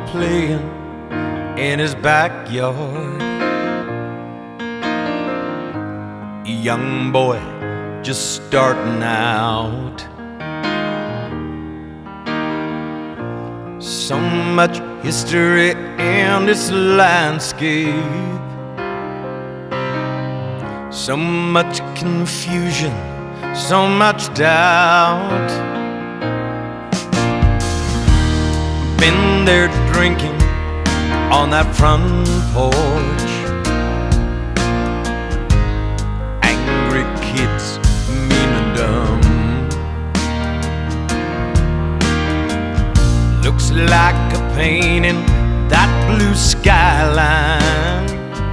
playing in his backyard. A young boy just starting out. So much history in this landscape, so much confusion, so much doubt. Been there drinking on that front porch, angry kids, mean and dumb. Looks like a painting, that blue skyline.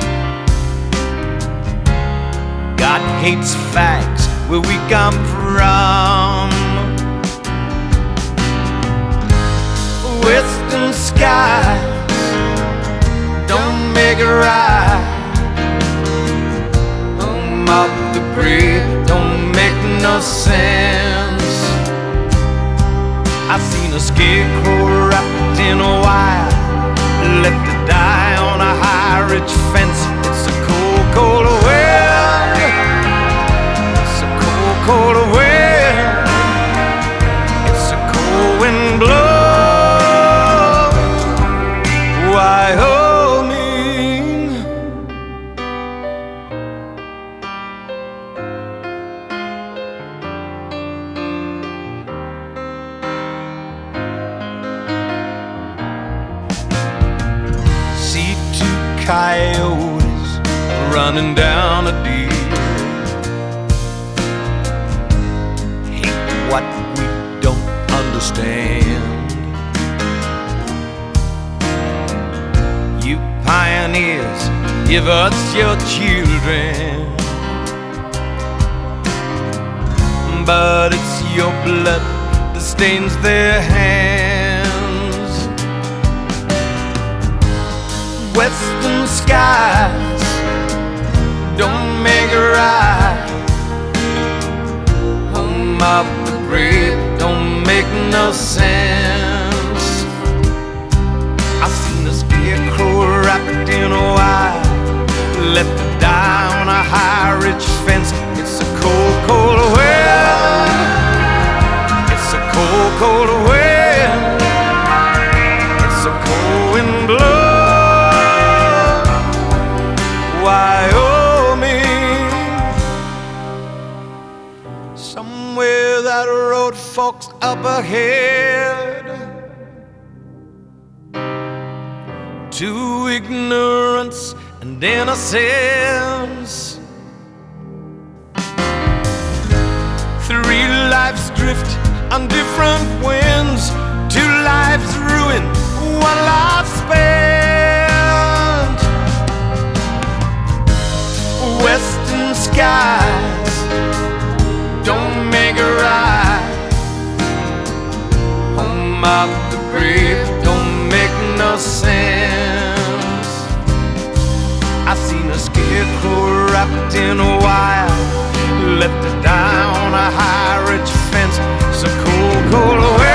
God hates facts where we come from. Western skies don't make it right. Home of the brave don't make no sense. I seen a scarecrow wrapped in a wire, left to die on a high ridge fence. It's a cold, cold wind. It's a cold, cold wind. It's a cold wind blows Wyoming. See two coyotes running down a deer. Hate what we don't understand. You pioneers, give us your children, but it's your blood that stains their hands. Western skies don't make it right. Home of the brave don't make no sense. I seen a scarecrow wrapped in a wire, left to die on a high ridge fence. It's a cold, cold wind. It's a cold, cold wind. It's a cold wind blows Wyoming. Somewhere that road forks up ahead to ignorance and innocence. Three lives drift on different winds, two lives ruined, one life spent. Western skies don't make it right. Home of the brave don't make no sense. I seen a scarecrow wrapped in a wire, left to die on a high ridge fence. It's a cold, cold wind.